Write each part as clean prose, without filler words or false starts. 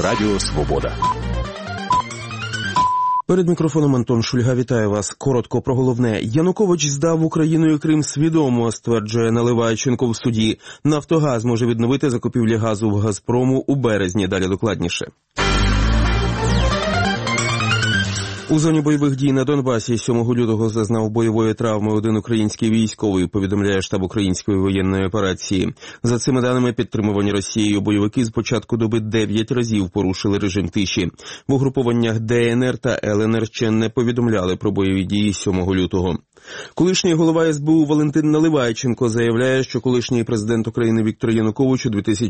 Радіо Свобода. Перед мікрофоном Антон Шульга. Вітаю вас. Коротко про головне. Янукович здав Україну і Крим свідомо, стверджує Наливайченко в суді. Нафтогаз може відновити закупівлі газу в «Газпрому» у березні. Далі докладніше. У зоні бойових дій на Донбасі 7 лютого зазнав бойової травми один український військовий, повідомляє штаб української воєнної операції. За цими даними, підтримувані Росією бойовики з початку доби 9 разів порушили режим тиші. В угрупованнях ДНР та ЛНР ще не повідомляли про бойові дії 7 лютого. Колишній голова СБУ Валентин Наливайченко заявляє, що колишній президент України Віктор Янукович у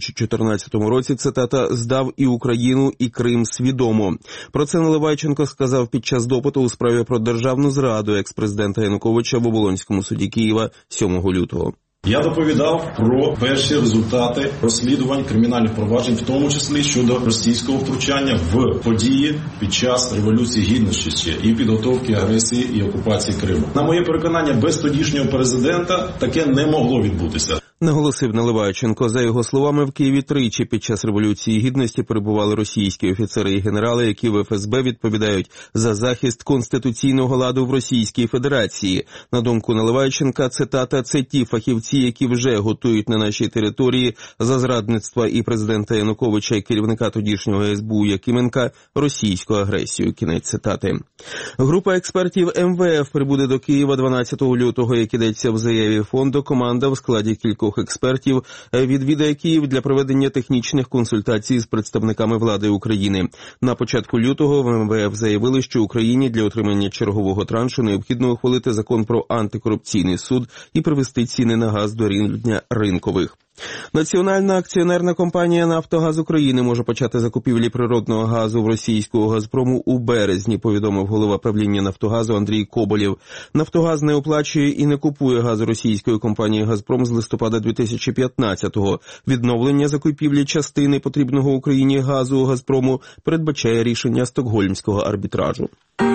2014 році, цитата, «здав і Україну, і Крим свідомо». Про це Наливайченко сказав під час допиту у справі про державну зраду екс-президента Януковича в Оболонському суді Києва 7 лютого. Я доповідав про перші результати розслідувань кримінальних проваджень, в тому числі щодо російського втручання в події під час Революції Гідності і підготовки агресії і окупації Криму. На моє переконання, без тодішнього президента таке не могло відбутися. Наголосив Наливайченко. За його словами, в Києві тричі під час Революції Гідності перебували російські офіцери і генерали, які в ФСБ відповідають за захист конституційного ладу в Російській Федерації. На думку Наливайченка, цитата, «це ті фахівці, які вже готують на нашій території за зрадництва і президента Януковича, і керівника тодішнього СБУ Якименка російську агресію». Кінець цитати. Група експертів МВФ прибуде до Києва 12 лютого, як ідеться в заяві фонду. Команда в складі кількох експертів відвідає Київ для проведення технічних консультацій з представниками влади України. На початку лютого в МВФ заявили, що Україні для отримання чергового траншу необхідно ухвалити закон про антикорупційний суд і привести ціни на газ до рівня ринкових. Національна акціонерна компанія «Нафтогаз України» може почати закупівлі природного газу в російського «Газпрому» у березні, повідомив голова правління «Нафтогазу» Андрій Коболєв. «Нафтогаз» не оплачує і не купує газ російської компанії «Газпром» з листопада 2015-го. Відновлення закупівлі частини потрібного Україні газу у «Газпрому» передбачає рішення Стокгольмського арбітражу.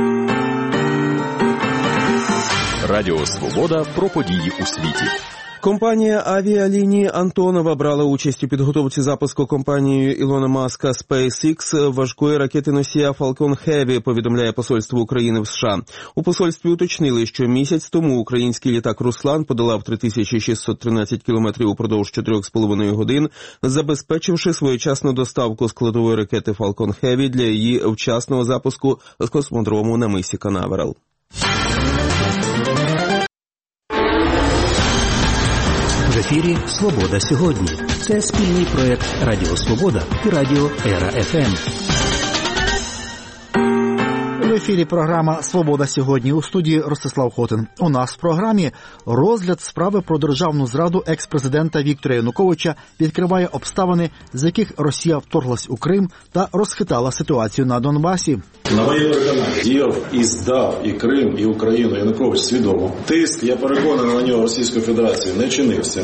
Радіо Свобода про події у світі. Компанія авіалінії «Антонова» брала участь у підготовці запуску компанією Ілона Маска SpaceX важкої ракети-носія Falcon Heavy, повідомляє посольство України в США. У посольстві уточнили, що місяць тому український літак «Руслан» подолав 3613 кілометрів упродовж 4,5 годин, забезпечивши своєчасну доставку складової ракети Falcon Heavy для її вчасного запуску з космодрому на мисі Канаверал. В ефірі «Свобода сьогодні». Це спільний проєкт Радіо Свобода і Радіо Ера-ФМ. В ефірі програма «Свобода сьогодні», у студії Ростислав Хотин. У нас в програмі розгляд справи про державну зраду екс-президента Віктора Януковича відкриває обставини, з яких Росія вторглась у Крим та розхитала ситуацію на Донбасі. На моє переконання, діяв і здав і Крим, і Україну Янукович свідомо. Тиск, я переконаний, на нього Російської Федерації не чинився.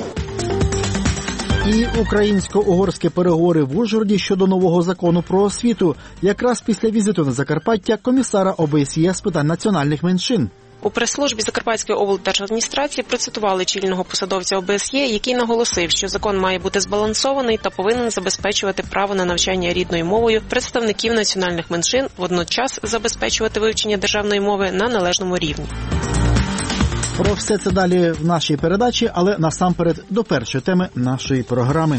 І українсько-угорські переговори в Ужгороді щодо нового закону про освіту, якраз після візиту на Закарпаття комісара ОБСЄ з питань національних меншин. У прес-службі Закарпатської облдержадміністрації процитували чільного посадовця ОБСЄ, який наголосив, що закон має бути збалансований та повинен забезпечувати право на навчання рідною мовою представників національних меншин, водночас забезпечувати вивчення державної мови на належному рівні. Про все це далі в нашій передачі, але насамперед до першої теми нашої програми.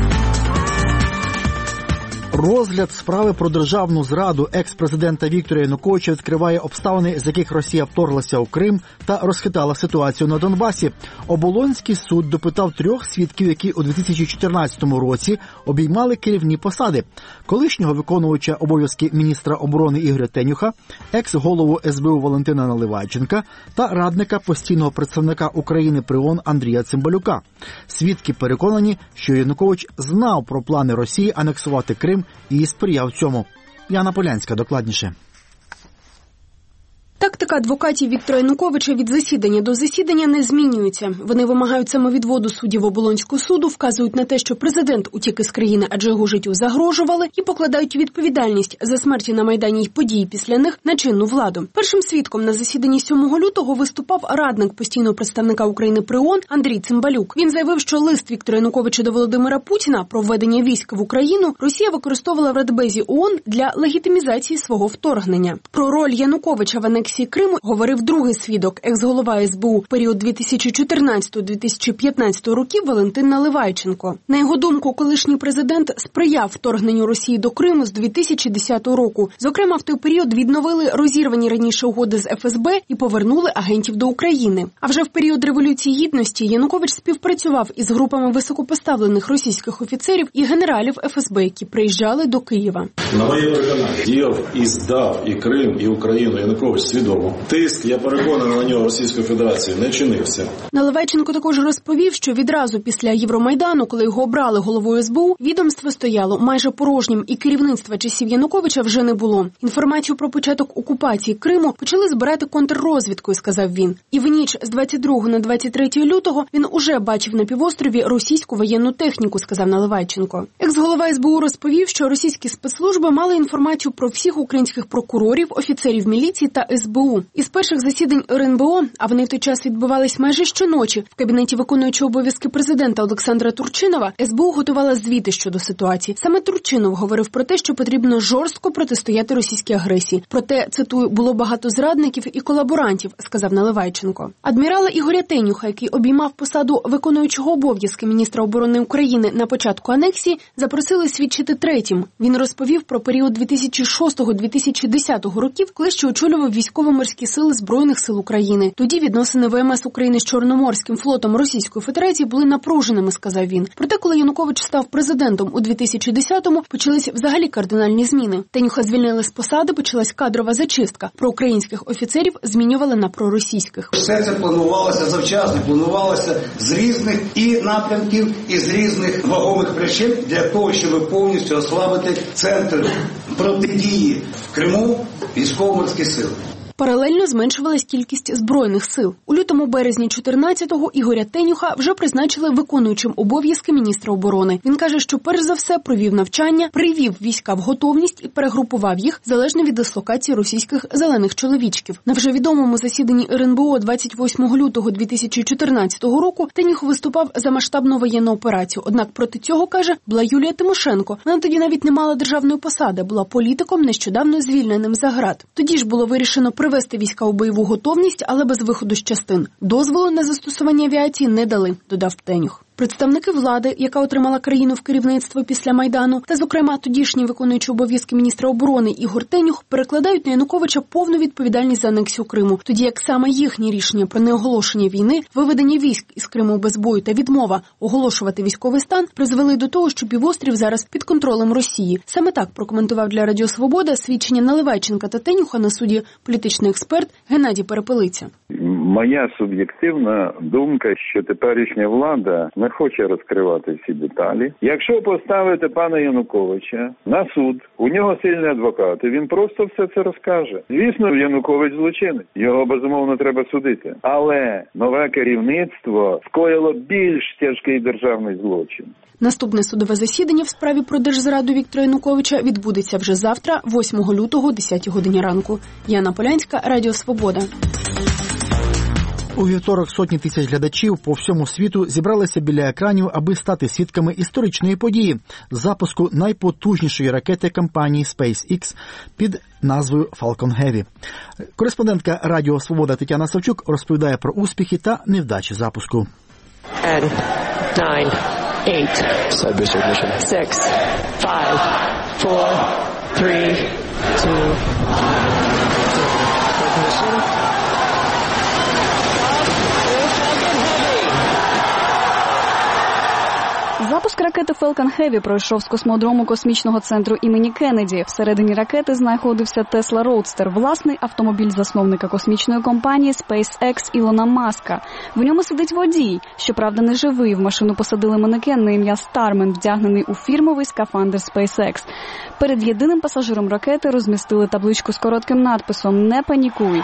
Розгляд справи про державну зраду екс-президента Віктора Януковича відкриває обставини, з яких Росія вторглася у Крим та розхитала ситуацію на Донбасі. Оболонський суд допитав 3 свідків, які у 2014 році обіймали керівні посади. Колишнього виконувача обов'язки міністра оборони Ігоря Тенюха, екс-голову СБУ Валентина Наливайченка та радника постійного представника України при ООН Андрія Цимбалюка. Свідки переконані, що Янукович знав про плани Росії анексувати Крим і сприяв цьому. Яна Полянська докладніше. Так Політика адвокатів Віктора Януковича від засідання до засідання не змінюється. Вони вимагають самовідводу суддів Оболонського суду, вказують на те, що президент утік із країни, адже його життю загрожували, і покладають відповідальність за смерті на Майдані й події після них на чинну владу. Першим свідком на засіданні 7 лютого виступав радник постійного представника України при ООН Андрій Цимбалюк. Він заявив, що лист Віктора Януковича до Володимира Путіна про введення військ в Україну Росія використовувала в Радбезі ООН для легітимізації свого вторгнення. Про роль Януковича в анексії Криму говорив другий свідок, екс-голова СБУ в період 2014-2015 років Валентин Наливайченко. На його думку, колишній президент сприяв вторгненню Росії до Криму з 2010 року. Зокрема, в той період відновили розірвані раніше угоди з ФСБ і повернули агентів до України. А вже в період Революції Гідності Янукович співпрацював із групами високопоставлених російських офіцерів і генералів ФСБ, які приїжджали до Києва. На моє переконання, діяв і здав і Крим, і Україну Янукович свідомо. Тиск, я переконаний, на нього Російської Федерації не чинився. Наливайченко також розповів, що відразу після Євромайдану, коли його обрали головою СБУ, відомство стояло майже порожнім і керівництва часів Януковича вже не було. Інформацію про початок окупації Криму почали збирати контррозвідкою, сказав він. І в ніч з 22 на 23 лютого він уже бачив на півострові російську воєнну техніку, сказав Наливайченко. Екс-голова СБУ розповів, що російські спецслужби мали інформацію про всіх українських прокурорів, офіцерів міліції та СБУ. Із перших засідань РНБО, а вони в той час відбувались майже щоночі, в кабінеті виконуючого обов'язки президента Олександра Турчинова, СБУ готувала звіти щодо ситуації. Саме Турчинов говорив про те, що потрібно жорстко протистояти російській агресії. Проте, цитую, було багато зрадників і колаборантів, сказав Наливайченко. Адмірала Ігоря Тенюха, який обіймав посаду виконуючого обов'язки міністра оборони України на початку анексії, запросили свідчити третім. Він розповів про період 2006-2010 років, коли ще очолював військово-морські сили Збройних сил України. Тоді відносини ВМС України з Чорноморським флотом Російської Федерації були напруженими, сказав він. Проте, коли Янукович став президентом у 2010-му, почались взагалі кардинальні зміни. Тенюха звільнили з посади, почалась кадрова зачистка. Проукраїнських офіцерів змінювали на проросійських. Все це планувалося завчасно, планувалося з різних і напрямків, і з різних вагомих причин для того, щоб повністю ослабити центр протидії в Криму військово-морських сил. Паралельно зменшувалась кількість збройних сил. У лютому-березні 14-го Ігоря Тенюха вже призначили виконуючим обов'язки міністра оборони. Він каже, що перш за все провів навчання, привів війська в готовність і перегрупував їх залежно від дислокації російських зелених чоловічків. На вже відомому засіданні РНБО 28 лютого 2014 року Тенюх виступав за масштабну воєнну операцію. Однак проти цього, каже, була Юлія Тимошенко. Вона тоді навіть не мала державної посади, була політиком, нещодавно звільненим за ґрат. Тоді ж було вирішено привести війська у бойову готовність, але без виходу з частин. Дозволу на застосування авіації не дали, додав Тенюх. Представники влади, яка отримала країну в керівництво після Майдану, та, зокрема, тодішній виконуючий обов'язки міністра оборони Ігор Тенюх, перекладають на Януковича повну відповідальність за анексію Криму, тоді як саме їхні рішення про неоголошення війни, виведення військ із Криму без бою та відмова оголошувати військовий стан призвели до того, що півострів зараз під контролем Росії. Саме так прокоментував для Радіо Свобода свідчення Наливайченка та Тенюха на суді політичний експерт Геннадій Перепелиця. Моя суб'єктивна думка, що теперішня влада не хоче розкривати всі деталі. Якщо поставити пана Януковича на суд, у нього сильні адвокати, він просто все це розкаже. Звісно, Янукович злочинець, його безумовно треба судити. Але нове керівництво скоїло більш тяжкий державний злочин. Наступне судове засідання в справі про держзраду Віктора Януковича відбудеться вже завтра, 8 лютого, о 10 годині ранку. Яна Полянська, Радіо Свобода. У вівторок сотні тисяч глядачів по всьому світу зібралися біля екранів, аби стати свідками історичної події – запуску найпотужнішої ракети компанії SpaceX під назвою Falcon Heavy. Кореспондентка Радіо Свобода Тетяна Савчук розповідає про успіхи та невдачі запуску. 10, 9, 8, 6, 5, 4, 3, 2, Запуск ракети Falcon Heavy пройшов з космодрому космічного центру імені Кеннеді. Всередині ракети знаходився Tesla Roadster, власний автомобіль засновника космічної компанії SpaceX Ілона Маска. В ньому сидить водій, щоправда не живий. В машину посадили манекен на ім'я Стармен, вдягнений у фірмовий скафандр SpaceX. Перед єдиним пасажиром ракети розмістили табличку з коротким надписом «Не панікуй».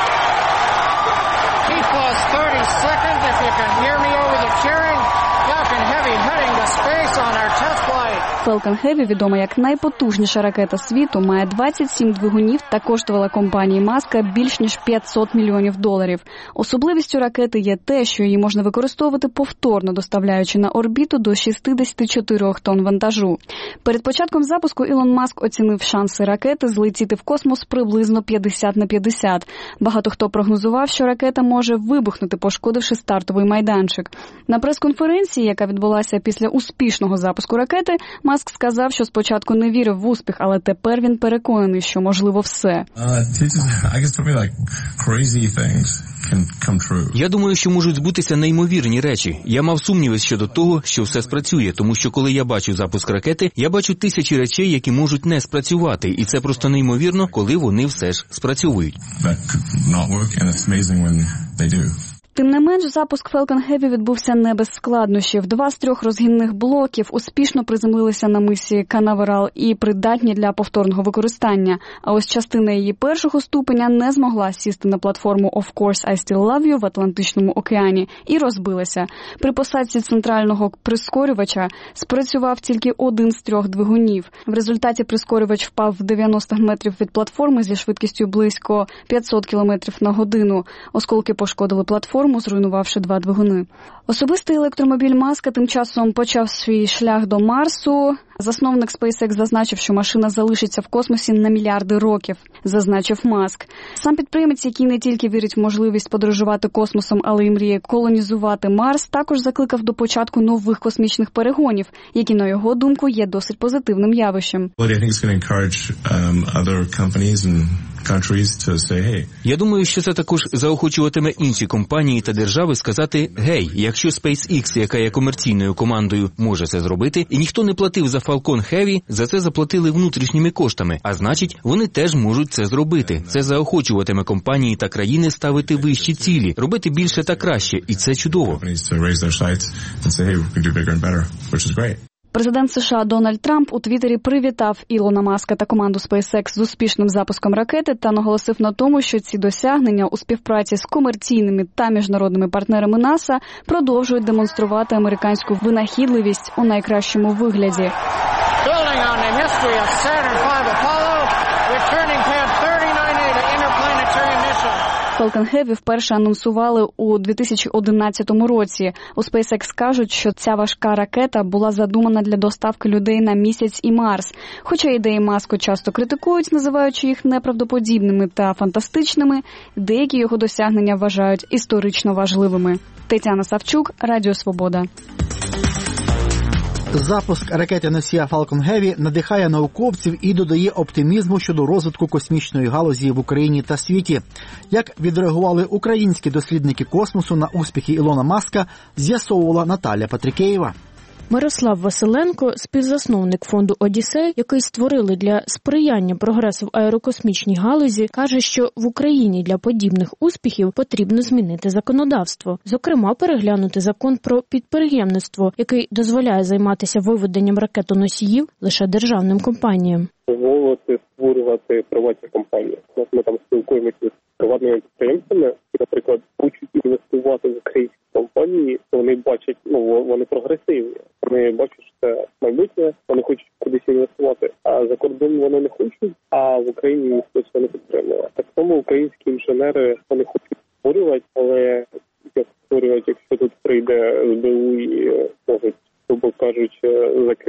Falcon Heavy, відома як найпотужніша ракета світу, має 27 двигунів та коштувала компанії Маска більш ніж $500 мільйонів. Особливістю ракети є те, що її можна використовувати повторно, доставляючи на орбіту до 64 тонн вантажу. Перед початком запуску Ілон Маск оцінив шанси ракети злетіти в космос приблизно 50/50. Багато хто прогнозував, що ракета може вибухнути, пошкодивши стартовий майданчик. На прес-конференції, яка відбулася після успішного запуску ракети, Маск сказав, що спочатку не вірив в успіх, але тепер він переконаний, що можливо все. Я думаю, що можуть збутися неймовірні речі. Я мав сумніви щодо того, що все спрацює, тому що коли я бачу запуск ракети, я бачу тисячі речей, які можуть не спрацювати, і це просто неймовірно, коли вони все ж спрацьовують. Тим не менш, запуск Falcon Heavy відбувся не без складнощів. 2 з 3 розгінних блоків успішно приземлилися на мисі Канаверал і придатні для повторного використання. А ось частина її першого ступеня не змогла сісти на платформу Of Course I Still Love You в Атлантичному океані і розбилася. При посадці центрального прискорювача спрацював тільки 1 з 3 двигунів. В результаті прискорювач впав в 90 метрів від платформи зі швидкістю близько 500 км на годину. Осколки пошкодили платформу, зруйнувавши 2 двигуни. Особистий електромобіль Маска тим часом почав свій шлях до Марсу. Засновник SpaceX зазначив, що машина залишиться в космосі на мільярди років, зазначив Маск. Сам підприємець, який не тільки вірить в можливість подорожувати космосом, але й мріє колонізувати Марс, також закликав до початку нових космічних перегонів, які, на його думку, є досить позитивним явищем. Я думаю, що це також заохочуватиме інші компанії та держави сказати: «Гей, якщо SpaceX, яка є комерційною командою, може це зробити, і ніхто не платив за Falcon Heavy, за це заплатили внутрішніми коштами, а значить, вони теж можуть це зробити». Це заохочуватиме компанії та країни ставити вищі цілі, робити більше та краще, і це чудово. Президент США Дональд Трамп у Твіттері привітав Ілона Маска та команду SpaceX з успішним запуском ракети та наголосив на тому, що ці досягнення у співпраці з комерційними та міжнародними партнерами НАСА продовжують демонструвати американську винахідливість у найкращому вигляді. Falcon Heavy вперше анонсували у 2011 році. У SpaceX кажуть, що ця важка ракета була задумана для доставки людей на місяць і Марс. Хоча ідеї Маску часто критикують, називаючи їх неправдоподібними та фантастичними, деякі його досягнення вважають історично важливими. Тетяна Савчук, Радіо Свобода. Запуск ракети-носія Falcon Heavy надихає науковців і додає оптимізму щодо розвитку космічної галузі в Україні та світі. Як відреагували українські дослідники космосу на успіхи Ілона Маска, з'ясовувала Наталя Патрікеєва. Мирослав Василенко, співзасновник фонду «Одіссей», який створили для сприяння прогресу в аерокосмічній галузі, каже, що в Україні для подібних успіхів потрібно змінити законодавство. Зокрема, переглянути закон про підприємництво, який дозволяє займатися виведенням ракетоносіїв лише державним компаніям. Дозволити створювати приватні компанії. Ми там спілкуємося з приватними підприємцями, і, наприклад, хочуть інвестувати в українські компанії, то вони бачать, вони прогресивні. Вони бачать, що це майбутнє, вони хочуть кудись інвестувати. А за кордон вони не хочуть, а в Україні ніхто не підтримує. Так само українські інженери, вони хочуть створювати, але як створювати, якщо тут прийде СБУ і можуть, грубо кажучи, закрити.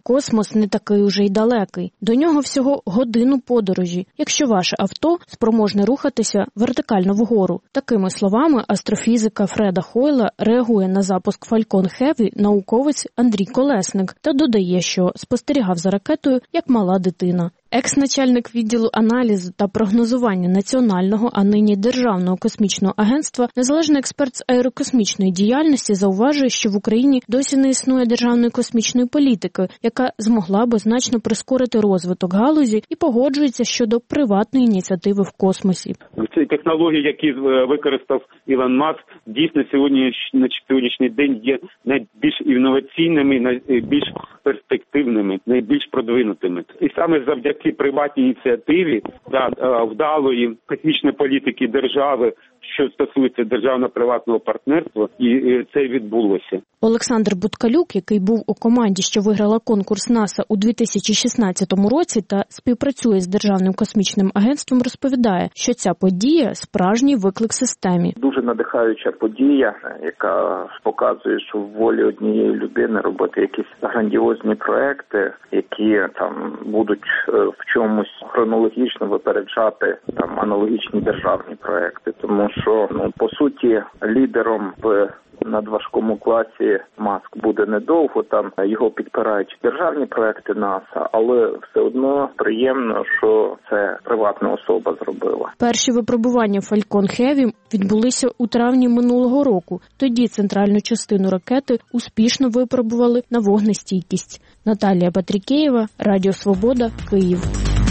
Космос не такий уже й далекий. До нього всього годину подорожі, якщо ваше авто спроможне рухатися вертикально вгору. Такими словами астрофізика Фреда Хойла реагує на запуск Falcon Heavy науковець Андрій Колесник та додає, що спостерігав за ракетою як мала дитина. Екс-начальник відділу аналізу та прогнозування Національного, а нині Державного космічного агентства, незалежний експерт з аерокосмічної діяльності зауважує, що в Україні досі не існує державної космічної політики, яка змогла би значно прискорити розвиток галузі, і погоджується щодо приватної ініціативи в космосі. Ці технології, які використав Ілон Маск, дійсно на сьогоднішній день є найбільш інноваційними, найбільш перспективними, найбільш продвинутими. І саме завдяки приватній ініціативі та вдалої космічної політики держави, що стосується державно-приватного партнерства, і це відбулося. Олександр Буткалюк, який був у команді, що виграла конкурс НАСА у 2016 році та співпрацює з Державним космічним агентством, розповідає, що ця подія – справжній виклик системі. Дуже надихаюча подія, яка показує, що в волі однієї людини робити якісь грандіозні проекти, які там будуть в чомусь хронологічно випереджати там аналогічні державні проекти. Тому що, по суті, лідером в надважкому класі Маск буде недовго, там його підпирають державні проекти НАСА, але все одно приємно, що це приватна особа зробила. Перші випробування Falcon Heavy відбулися у травні минулого року. Тоді центральну частину ракети успішно випробували на вогнестійкість. Наталія Патрікеєва, Радіо Свобода, Київ.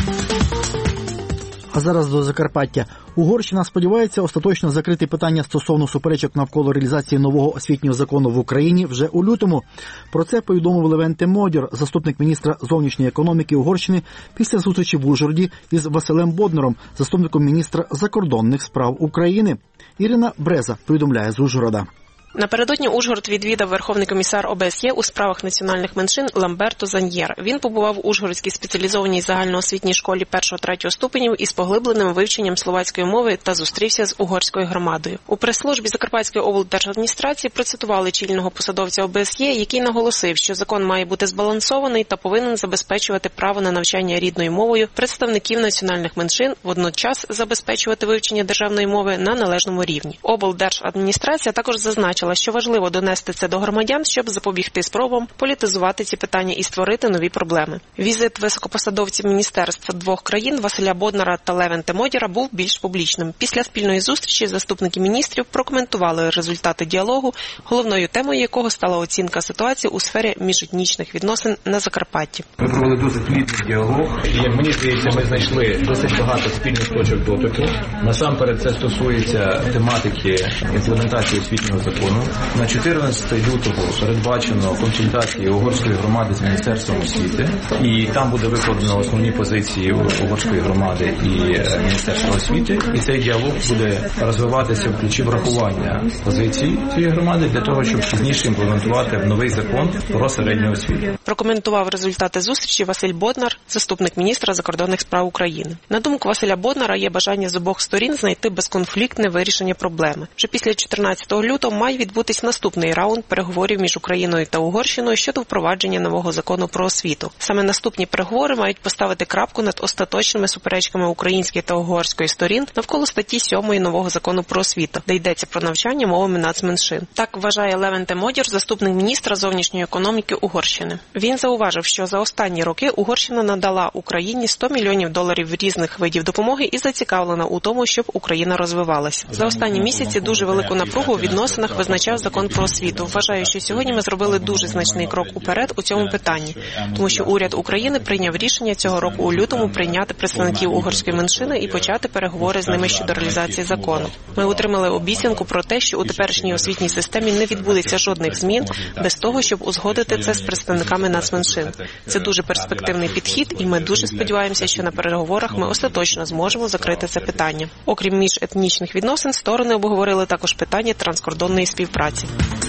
А зараз до Закарпаття. Угорщина сподівається остаточно закрити питання стосовно суперечок навколо реалізації нового освітнього закону в Україні вже у лютому. Про це повідомив Левенте Модьор, заступник міністра зовнішньої економіки Угорщини, після зустрічі в Ужгороді із Василем Боднаром, заступником міністра закордонних справ України. Ірина Бреза повідомляє з Ужгорода. Напередодні Ужгород відвідав Верховний комісар ОБСЄ у справах національних меншин Ламберто Заньєр. Він побував у Ужгородській спеціалізованій загальноосвітній школі 1-3 ступенів із поглибленим вивченням словацької мови та зустрівся з угорською громадою. У прес-службі Закарпатської облдержадміністрації процитували чільного посадовця ОБСЄ, який наголосив, що закон має бути збалансований та повинен забезпечувати право на навчання рідною мовою представників національних меншин, водночас забезпечувати вивчення державної мови на належному рівні. Облдержадміністрація також зазначила, що важливо донести це до громадян, щоб запобігти спробам політизувати ці питання і створити нові проблеми. Візит високопосадовців міністерств двох країн Василя Боднара та Левенте Модьора був більш публічним. Після спільної зустрічі заступники міністрів прокоментували результати діалогу, головною темою якого стала оцінка ситуації у сфері міжетнічних відносин на Закарпатті. Ми провели дуже плідний діалог, і, як мені здається, ми знайшли досить багато спільних точок дотику. Насамперед, це стосується тематики імплементації освітнього закону. На 14 лютого передбачено консультації угорської громади з Міністерством освіти, і там буде викладено основні позиції угорської громади і Міністерства освіти, і цей діалог буде розвиватися в ключі врахування позицій цієї громади для того, щоб пізніше імплементувати в новий закон про середню освіту. Прокоментував результати зустрічі Василь Боднар, заступник міністра закордонних справ України. На думку Василя Боднара, є бажання з обох сторін знайти безконфліктне вирішення проблеми. Вже після 14 лютого має відбутись наступний раунд переговорів між Україною та Угорщиною щодо впровадження нового закону про освіту. Саме наступні переговори мають поставити крапку над остаточними суперечками української та угорської сторін навколо статті 7 нового закону про освіту, де йдеться про навчання мовами нацменшин. Так вважає Левенте Модьор, заступник міністра зовнішньої економіки Угорщини. Він зауважив, що за останні роки Угорщина надала Україні $100 мільйонів різних видів допомоги і зацікавлена у тому, щоб Україна розвивалася. За останні місяці дуже велику напругу у відносинах визначав закон про освіту. Вважаю, що сьогодні ми зробили дуже значний крок уперед у цьому питанні, тому що уряд України прийняв рішення цього року у лютому прийняти представників угорської меншини і почати переговори з ними щодо реалізації закону. Ми отримали обіцянку про те, що у теперішній освітній системі не відбудеться жодних змін без того, щоб узгодити це з представниками нацменшин. Це дуже перспективний підхід, і ми дуже сподіваємося, що на переговорах ми остаточно зможемо закрити це питання. Окрім міжетнічних відносин, сторони обговорили також питання транскордонної співпраці.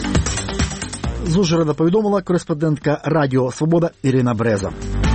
З Ужгорода повідомила кореспондентка Радіо Свобода Ірина Бреза.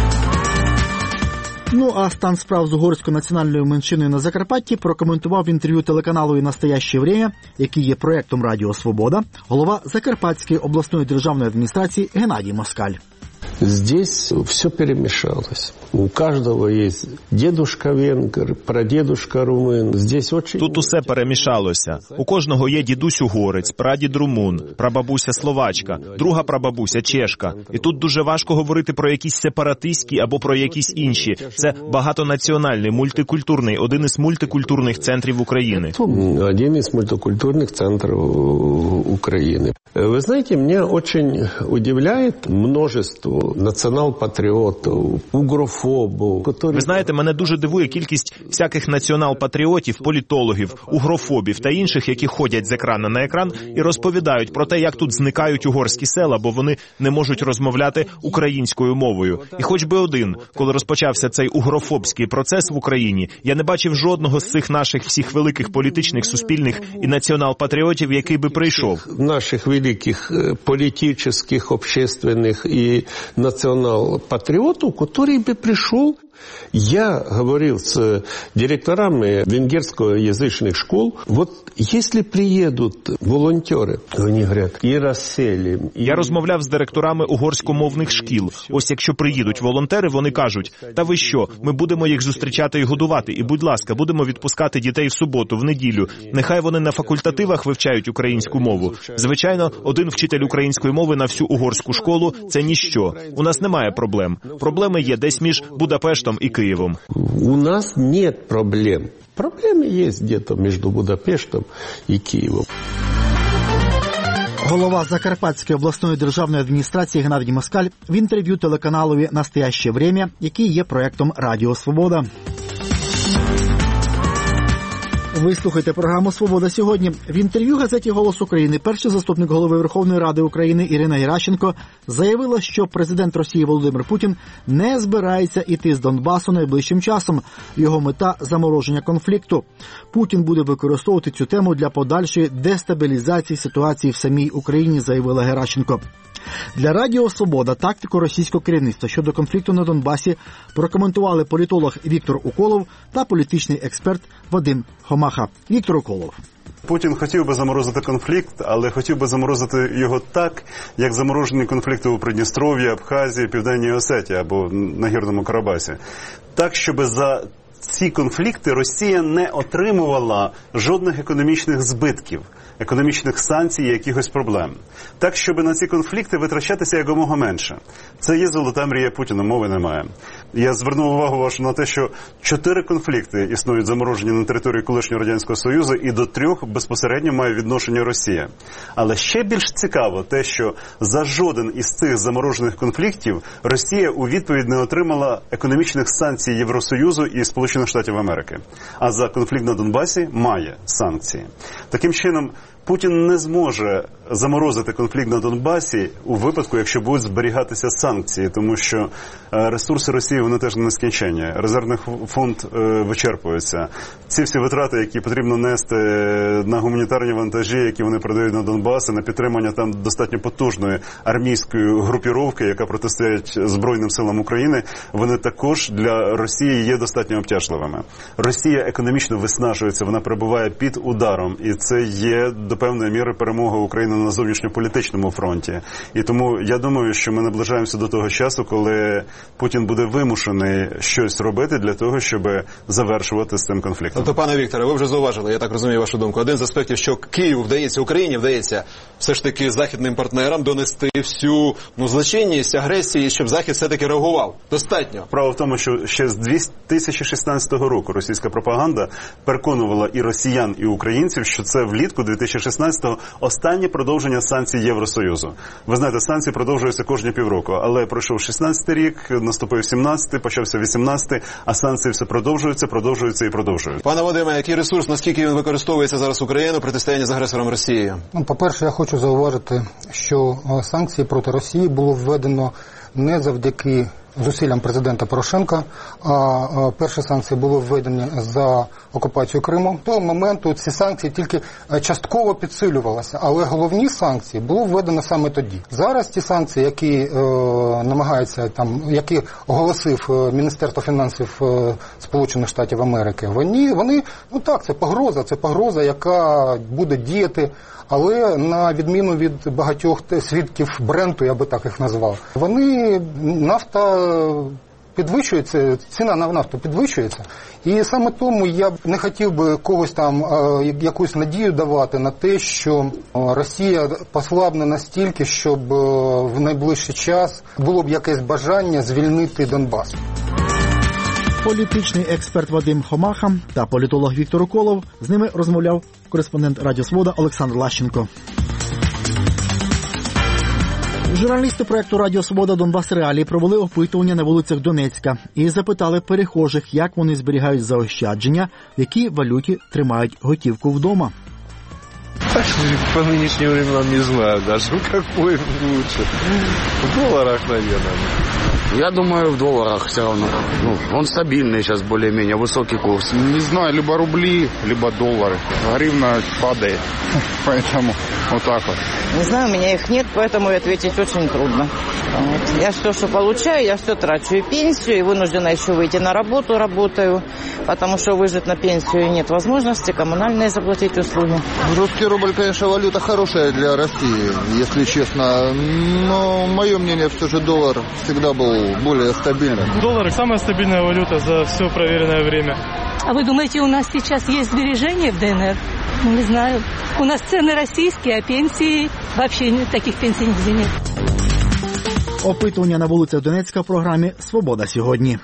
Ну а стан справ з угорською національною меншиною на Закарпатті прокоментував в інтерв'ю телеканалу «І настояще время», який є проєктом Радіо Свобода, голова Закарпатської обласної державної адміністрації Геннадій Москаль. Здесь все перемешалось. У каждого есть дедушка венгр, прадедушка румын. Здесь очень... Тут усе перемішалося. У кожного є дідусь угорець, прадід румун, прабабуся словачка, друга прабабуся чешка. І тут дуже важко говорити про якісь сепаратистські або про якісь інші. Це багатонаціональний, мультикультурний, один із мультикультурних центрів України. Один из мультикультурных центров Украины. Вы знаете, меня очень удивляет множество націонал-патріотів, угрофобів. Ви знаєте, мене дуже дивує кількість всяких націонал-патріотів, політологів, угрофобів та інших, які ходять з екрана на екран і розповідають про те, як тут зникають угорські села, бо вони не можуть розмовляти українською мовою. І хоч би один, коли розпочався цей угрофобський процес в Україні, я не бачив жодного з цих наших всіх великих політичних, суспільних і націонал-патріотів, який би прийшов. Наших великих політичних, общественних і национал-патриотов, который бы пришел. Я говорил с директорами венгерскоязычных школ, вот если приедут волонтеры, они говорят, и расселим. Я розмовляв з директорами угорськомовних шкіл. Ось якщо приїдуть волонтери, вони кажуть, та ви що, ми будемо їх зустрічати і годувати, і, будь ласка, будемо відпускати дітей в суботу, в неділю. Нехай вони на факультативах вивчають українську мову. Звичайно, один вчитель української мови на всю угорську школу – це ніщо. У нас немає проблем. Проблеми є десь між Будапештом і Києвом. У нас нет проблем. Проблемы есть где-то между Будапештом и Киевом. Голова Закарпатської обласної державної адміністрації Геннадій Москаль в інтерв'ю телеканалові «Настояще время», який є проєктом Радіо Свобода. Ви слухаєте програму «Свобода сьогодні». В інтерв'ю газеті «Голос України» перший заступник голови Верховної Ради України Ірина Геращенко заявила, що президент Росії Володимир Путін не збирається іти з Донбасу найближчим часом. Його мета – замороження конфлікту. Путін буде використовувати цю тему для подальшої дестабілізації ситуації в самій Україні, заявила Геращенко. Для Радіо Свобода тактику російського керівництва щодо конфлікту на Донбасі прокоментували політолог Віктор Уколов та політичний експерт Вадим Хомаха. Віктор Уколов. Путін хотів би заморозити конфлікт, але хотів би заморозити його так, як заморожені конфлікти у Придністров'ї, Абхазії, Південній Осетії або Нагірному Карабасі. Так, щоб за ці конфлікти Росія не отримувала жодних економічних збитків, економічних санкцій і якихось проблем. Так, щоб на ці конфлікти витрачатися якомога менше. Це є золота мрія Путіна, мови немає. Я звернув увагу вашу на те, що 4 конфлікти існують заморожені на території колишнього Радянського Союзу, і до 3 безпосередньо має відношення Росія. Але ще більш цікаво те, що за жоден із цих заморожених конфліктів Росія у відповідь не отримала економічних санкцій Євросоюзу і Сполучених Штатів Америки. А за конфлікт на Донбасі має санкції. Таким чином, Путін не зможе заморозити конфлікт на Донбасі у випадку, якщо будуть зберігатися санкції, тому що ресурси Росії, вони теж не нескінченні. Резервний фонд вичерпується. Ці всі витрати, які потрібно нести на гуманітарні вантажі, які вони передають на Донбас, на підтримання там достатньо потужної армійської групіровки, яка протистоїть Збройним силам України, вони також для Росії є достатньо обтяжливими. Росія економічно виснажується, вона перебуває під ударом, і це є до певної міри перемога України на зовнішньополітичному фронті. І тому я думаю, що ми наближаємося до того часу, коли Путін буде вимушений щось робити для того, щоб завершувати з цим конфліктом. Тобто, пане Вікторе, ви вже зауважили, я так розумію вашу думку, один з аспектів, що Києву вдається, Україні вдається все ж таки західним партнерам донести всю злочинність, агресію, щоб Захід все-таки реагував. Достатньо. Справа в тому, що ще з 2016 року російська пропаганда переконувала і росіян, і українців, що це влітку 2016-го останнє продовження санкцій Євросоюзу. Ви знаєте, санкції продовжуються кожні півроку, але пройшов 16-й рік, наступив 17-й, почався 18-й, а санкції все продовжуються і продовжуються. Пане Вадиме, який ресурс, наскільки він використовується зараз Україною протистояння з агресором Росії? По-перше, я хочу зауважити, що санкції проти Росії було введено не завдяки зусиллям президента Порошенка, а перші санкції були введені за окупацію Криму. До того моменту ці санкції тільки частково підсилювалися, але головні санкції було введено саме тоді. Зараз ті санкції, які які оголосив Міністерство фінансів Сполучених Штатів Америки, вони це погроза, яка буде діяти Але на відміну від багатьох свідків Бренту, я би так їх назвав, нафта підвищується, ціна на нафту підвищується. І саме тому я б не хотів би когось там якусь надію давати на те, що Росія послабне настільки, щоб в найближчий час було б якесь бажання звільнити Донбас. Політичний експерт Вадим Хомаха та політолог Віктор Уколов. З ними розмовляв кореспондент Радіо Свобода Олександр Лащенко. Журналісти проєкту «Радіо Свобода. Донбас Реалії» провели опитування на вулицях Донецька і запитали перехожих, як вони зберігають заощадження, в якій валюті тримають готівку вдома. По нынешним временам не знаю даже, какой лучше. В долларах, наверное. Я думаю, в долларах все равно. Он стабильный сейчас, более-менее, высокий курс. Не знаю, либо рубли, либо доллары. Гривна падает, поэтому вот так вот. Не знаю, у меня их нет, поэтому ответить очень трудно. Я все, что получаю, я все трачу. И пенсию, и вынуждена еще выйти на работу, работаю, потому что выжить на пенсию нет возможности, коммунальные заплатить услуги. Русский рубль, конечно, валюта хорошая для России, если честно. Но мое мнение, все же доллар всегда был более стабильным. Доллар – самая стабильная валюта за все проверенное время. А вы думаете, у нас сейчас есть сбережения в ДНР? Не знаю. У нас цены российские, а пенсии вообще таких пенсий нигде нет. Опитування на вулицях Донецька в програмі «Свобода сьогодні».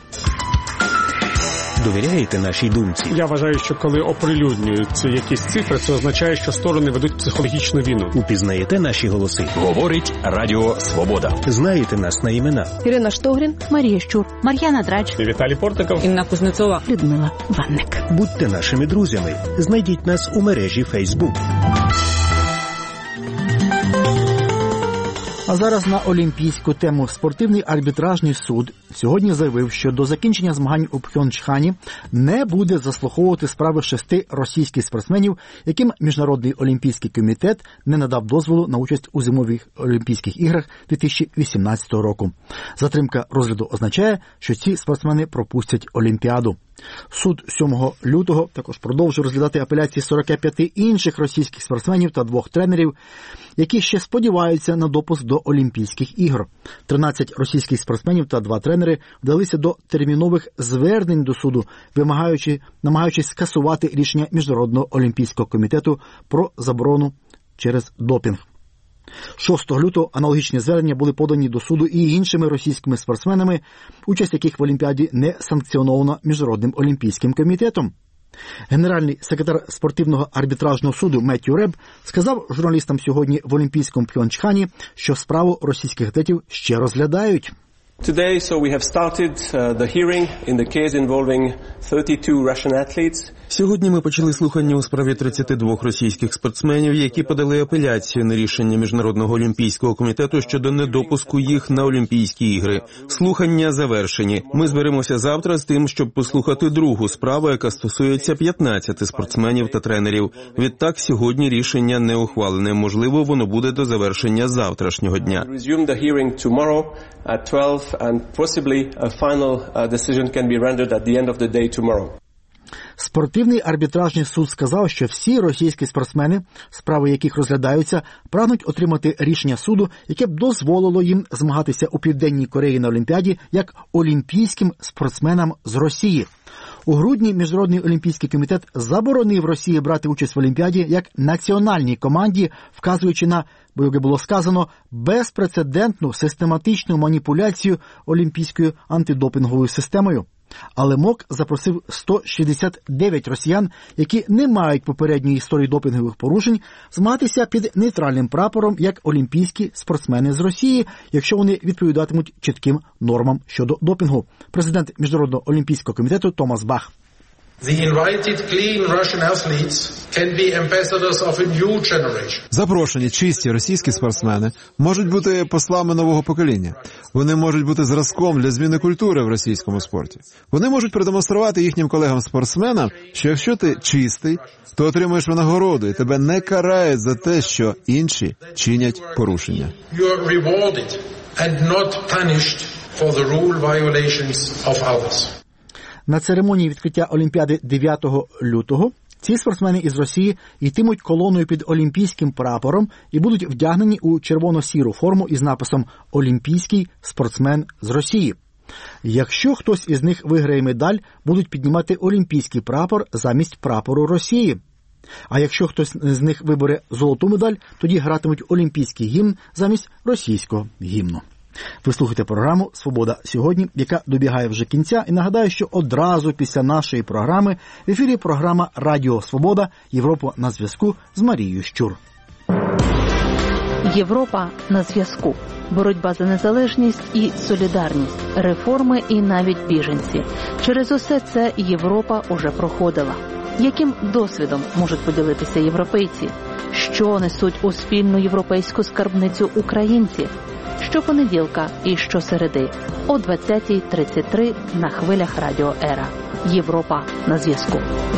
Довіряєте нашій думці? Я вважаю, що коли оприлюднюються якісь цифри, це означає, що сторони ведуть психологічну війну. Упізнаєте наші голоси? Говорить Радіо Свобода. Знаєте нас на імена? Ірина Штогрін, Марія Щур, Мар'яна Драч, Віталій Портников, Інна Кузнецова, Людмила Ванник. Будьте нашими друзями. Знайдіть нас у мережі Facebook. А зараз на олімпійську тему. Спортивний арбітражний суд сьогодні заявив, що до закінчення змагань у Пхьончхані не буде заслуховувати справи 6 російських спортсменів, яким Міжнародний олімпійський комітет не надав дозволу на участь у зимових Олімпійських іграх 2018 року. Затримка розгляду означає, що ці спортсмени пропустять Олімпіаду. Суд 7 лютого також продовжує розглядати апеляції 45 інших російських спортсменів та 2 тренерів, які ще сподіваються на допуск до Олімпійських ігор. 13 російських спортсменів та 2 тренери вдалися до термінових звернень до суду, намагаючись скасувати рішення Міжнародного олімпійського комітету про заборону через допінг. 6 лютого аналогічні звернення були подані до суду і іншими російськими спортсменами, участь яких в Олімпіаді не санкціонована Міжнародним олімпійським комітетом. Генеральний секретар спортивного арбітражного суду Меттью Реб сказав журналістам сьогодні в Олімпійському Пхьончхані, що справу російських атлетів ще розглядають. Today, so we have started the hearing in the case involving 32 Russian athletes. Сьогодні ми почали слухання у справі 32 російських спортсменів, які подали апеляцію на рішення Міжнародного олімпійського комітету щодо недопуску їх на Олімпійські ігри. Слухання завершені. Ми зберемося завтра з тим, щоб послухати другу справу, яка стосується 15 спортсменів та тренерів. Відтак, сьогодні рішення не ухвалене. Можливо, воно буде до завершення завтрашнього дня. Resume the hearing tomorrow at 12 and possibly a final decision can be rendered at the end of the day tomorrow. Спортивний арбітражний суд сказав, що всі російські спортсмени, справи яких розглядаються, прагнуть отримати рішення суду, яке б дозволило їм змагатися у Південній Кореї на Олімпіаді як олімпійським спортсменам з Росії. У грудні Міжнародний олімпійський комітет заборонив Росії брати участь в Олімпіаді як національній команді, вказуючи на, як було сказано, безпрецедентну систематичну маніпуляцію олімпійською антидопінговою системою. Але МОК запросив 169 росіян, які не мають попередньої історії допінгових порушень, змагатися під нейтральним прапором як олімпійські спортсмени з Росії, якщо вони відповідатимуть чітким нормам щодо допінгу. Президент Міжнародного олімпійського комітету Томас Бах. Запрошені чисті російські спортсмени можуть бути послами нового покоління. Вони можуть бути зразком для зміни культури в російському спорті. Вони можуть продемонструвати їхнім колегам-спортсменам, що якщо ти чистий, то отримуєш винагороду, і тебе не карають за те, що інші чинять порушення. На церемонії відкриття Олімпіади 9 лютого Ці спортсмени із Росії йтимуть колоною під олімпійським прапором і будуть вдягнені у червоно-сіру форму із написом «Олімпійський спортсмен з Росії». Якщо хтось із них виграє медаль, будуть піднімати олімпійський прапор замість прапору Росії. А якщо хтось з них вибере золоту медаль, тоді гратимуть олімпійський гімн замість російського гімну. Ви слухаєте програму «Свобода сьогодні», яка добігає вже кінця. І нагадаю, що одразу після нашої програми в ефірі програма «Радіо Свобода. Європа на зв'язку» з Марією Щур. Європа на зв'язку. Боротьба за незалежність і солідарність, реформи і навіть біженці. Через усе це Європа уже проходила. Яким досвідом можуть поділитися європейці? Що несуть у спільну європейську скарбницю українці? Щопонеділка і щосереди о 20:33 на хвилях Радіо Ера. Європа на зв'язку.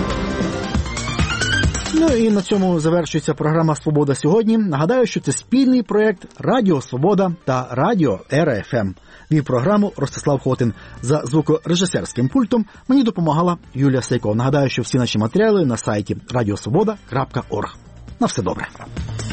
Ну і на цьому завершується програма «Свобода сьогодні». Нагадаю, що це спільний проєкт «Радіо Свобода» та «Радіо Ера ФМ». Вів програму Ростислав Хотин. За звукорежисерським пультом мені допомагала Юлія Сейко. Нагадаю, що всі наші матеріали на сайті radiosvoboda.org. На все добре.